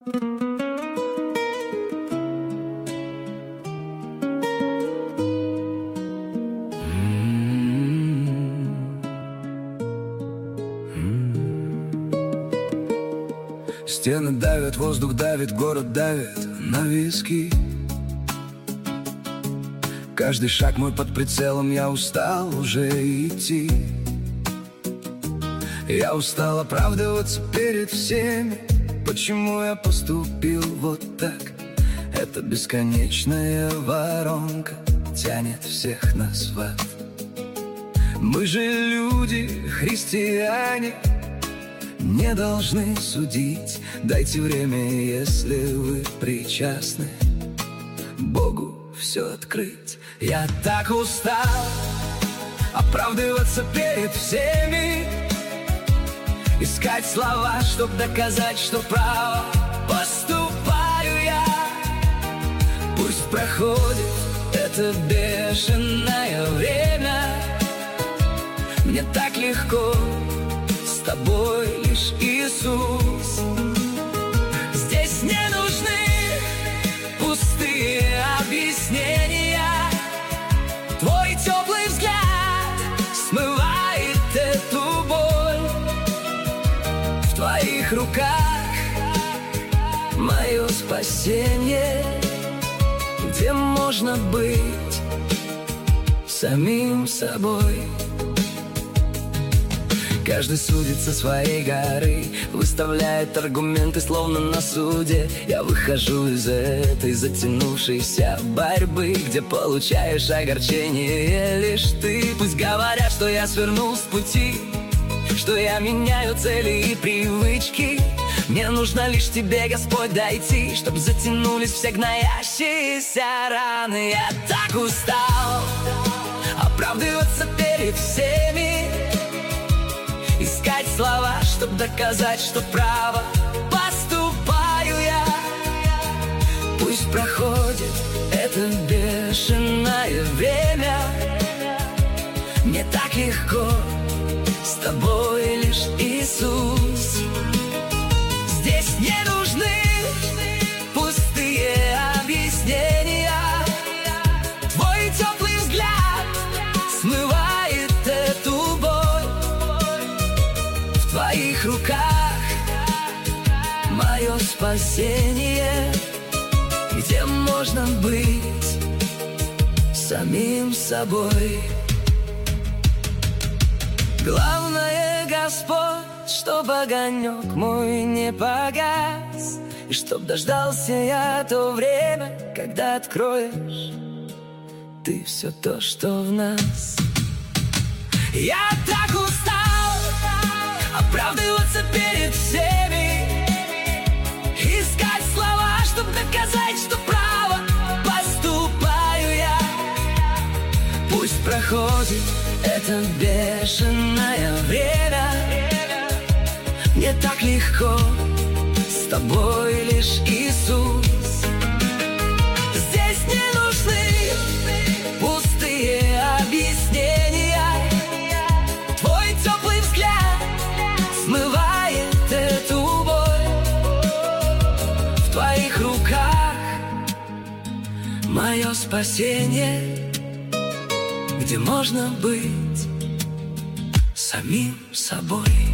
Стены давят, воздух давит, город давит на виски. Каждый шаг мой под прицелом, я устал уже идти. Я устал оправдываться перед всеми, почему я поступил вот так. Эта бесконечная воронка тянет всех нас в ад. Мы же люди, христиане, не должны судить. Дайте время, если вы причастны, Богу все открыть. Я так устал оправдываться перед всеми, искать слова, чтоб доказать, что право поступаю я. Пусть проходит это бешеное время, мне так легко, с тобой лишь Иисус. Здесь не нужны пустые объяснения. Твой теплый взгляд смывает эту боль. В твоих руках мое спасение, где можно быть самим собой. Каждый судит со своей горы, выставляет аргументы, словно на суде. Я выхожу из этой затянувшейся борьбы, где получаешь огорчение лишь ты. Пусть говорят, что я свернул с пути, что я меняю цели и привычки. Мне нужно лишь тебе, Господь, дойти, чтоб затянулись все гноящиеся раны. Я так устал оправдываться перед всеми, искать слова, чтоб доказать, что право поступаю я. Пусть проходит это бешеное время, мне так легко, с тобой лишь Иисус. Здесь не нужны пустые объяснения. Твой теплый взгляд смывает эту боль. В твоих руках мое спасение, где можно быть самим собой. Главное, Господь, чтоб огонек мой не погас, и чтоб дождался я то время, когда откроешь ты все то, что в нас. Я так устал оправдываться перед всеми, искать слова, чтоб доказать, что право поступаю я. Пусть проходит это бешеное время, мне так легко, с тобой лишь Иисус. Здесь не нужны пустые объяснения. Твой теплый взгляд смывает эту боль. В твоих руках мое спасение, где можно быть самим собой.